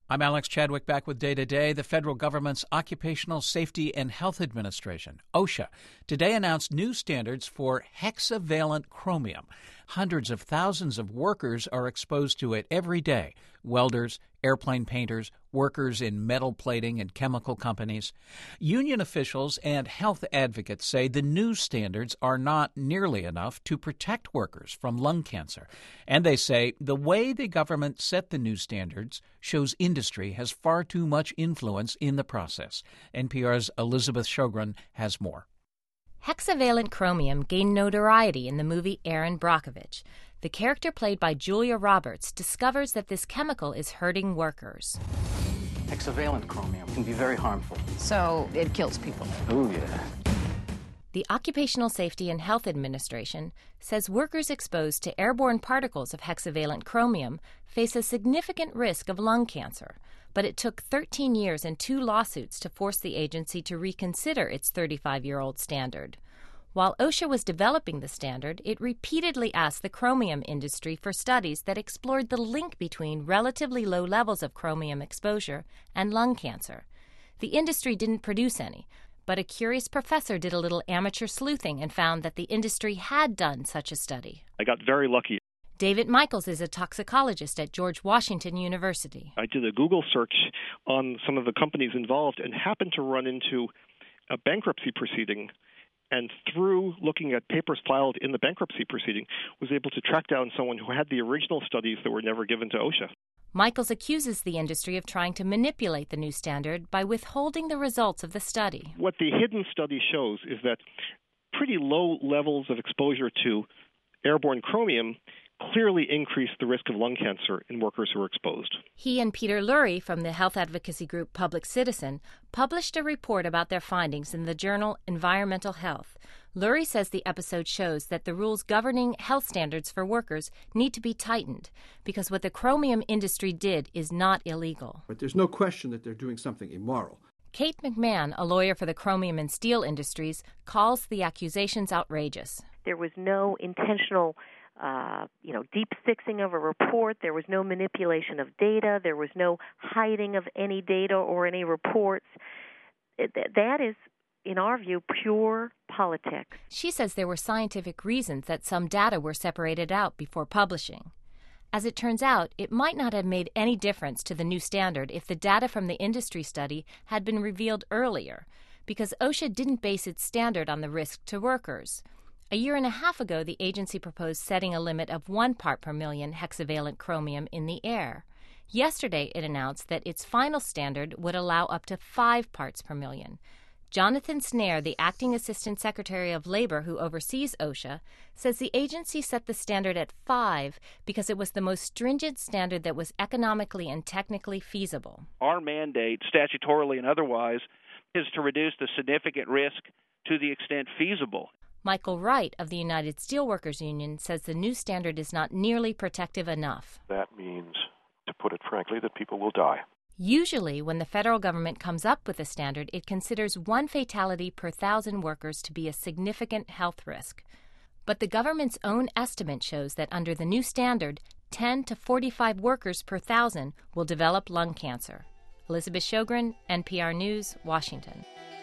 I'm Alex Chadwick, back with Day to Day. The federal government's Occupational Safety and Health Administration, OSHA, today announced new standards for hexavalent chromium. Hundreds of thousands of workers are exposed to it every day. Welders, airplane painters, workers in metal plating and chemical companies. Union officials and health advocates say the new standards are not nearly enough to protect workers from lung cancer. And they say the way the government set the new standards shows industry has far too much influence in the process. NPR's Elizabeth Shogren has more. Hexavalent chromium gained notoriety in the movie Erin Brockovich. The character played by Julia Roberts discovers that this chemical is hurting workers. Hexavalent chromium can be very harmful. So it kills people. Oh, yeah. The Occupational Safety and Health Administration says workers exposed to airborne particles of hexavalent chromium face a significant risk of lung cancer. But it took 13 years and 2 lawsuits to force the agency to reconsider its 35-year-old standard. While OSHA was developing the standard, it repeatedly asked the chromium industry for studies that explored the link between relatively low levels of chromium exposure and lung cancer. The industry didn't produce any, but a curious professor did a little amateur sleuthing and found that the industry had done such a study. I got very lucky. David Michaels is a toxicologist at George Washington University. I did a Google search on some of the companies involved and happened to run into a bankruptcy proceeding, and through looking at papers filed in the bankruptcy proceeding, was able to track down someone who had the original studies that were never given to OSHA. Michaels accuses the industry of trying to manipulate the new standard by withholding the results of the study. What the hidden study shows is that pretty low levels of exposure to airborne chromium clearly increase the risk of lung cancer in workers who are exposed. He and Peter Lurie from the health advocacy group Public Citizen published a report about their findings in the journal Environmental Health. Lurie says the episode shows that the rules governing health standards for workers need to be tightened because what the chromium industry did is not illegal. But there's no question that they're doing something immoral. Kate McMahon, a lawyer for the chromium and steel industries, calls the accusations outrageous. There was no intentional deep fixing of a report. There was no manipulation of data. There was no hiding of any data or any reports. That is, in our view, pure politics. She says there were scientific reasons that some data were separated out before publishing. As it turns out, it might not have made any difference to the new standard if the data from the industry study had been revealed earlier, because OSHA didn't base its standard on the risk to workers. A year and a half ago, the agency proposed setting a limit of 1 part per million hexavalent chromium in the air. Yesterday, it announced that its final standard would allow up to 5 parts per million. Jonathan Snare, the acting assistant secretary of labor who oversees OSHA, says the agency set the standard at 5 because it was the most stringent standard that was economically and technically feasible. Our mandate, statutorily and otherwise, is to reduce the significant risk to the extent feasible. Michael Wright of the United Steelworkers Union says the new standard is not nearly protective enough. That means, to put it frankly, that people will die. Usually, when the federal government comes up with a standard, it considers 1 fatality per 1,000 workers to be a significant health risk. But the government's own estimate shows that under the new standard, 10 to 45 workers per 1,000 will develop lung cancer. Elizabeth Shogren, NPR News, Washington.